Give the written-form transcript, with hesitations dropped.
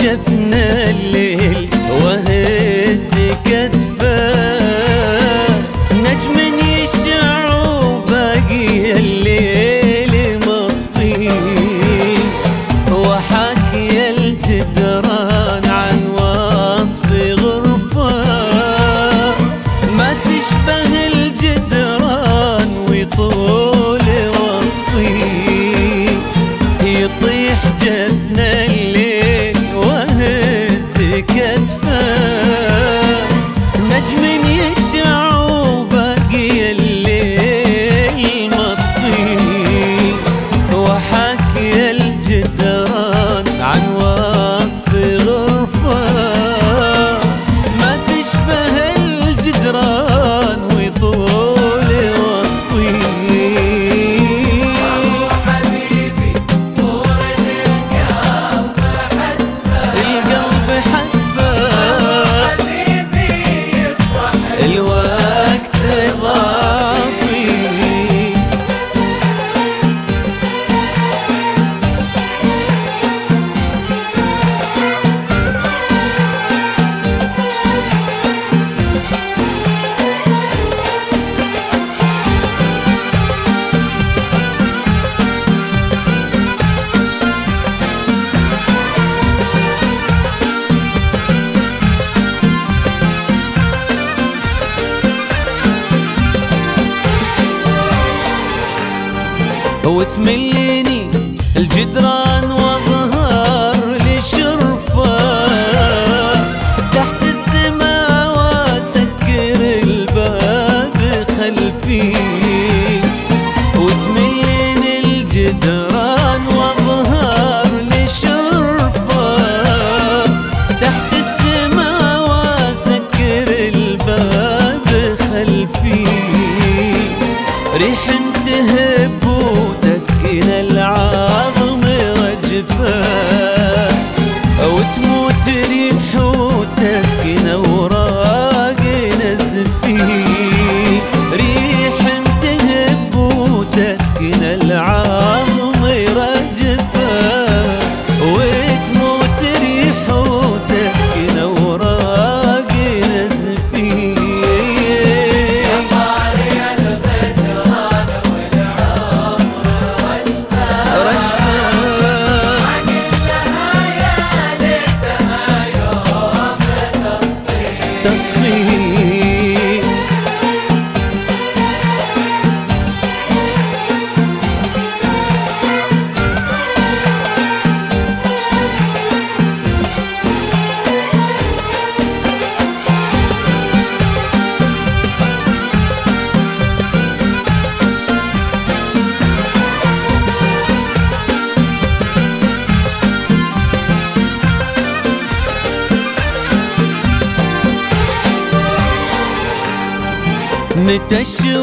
جفن الليل وهز كتفه، نجم يشع وباقي الليل مطفي، وحكي الجدران عن وصف غرفه ما تشبه الجدران وطول وصفي، يطيح جفن الليل وهز كتفه، نجم يشع وباقي الليل مطفي، وحكي الجدران عن وصف غرفه ما تشبه الجدران وطول وصفي. الوقت ضافي وتمليني الجدران واظهر لشرفه، تحت السما واسكر الباب خلفي، وتمليني الجدران واظهر لشرفه، تحت السما واسكر الباب خلفي، ريح تهب وتسكن العظم رجفه، وتموت ريح وتسكن اوراق نزفي، ريح تهب وتسكن العظم رجفه، وتموت ريح وتسكن اوراق نزفي. متى الشوق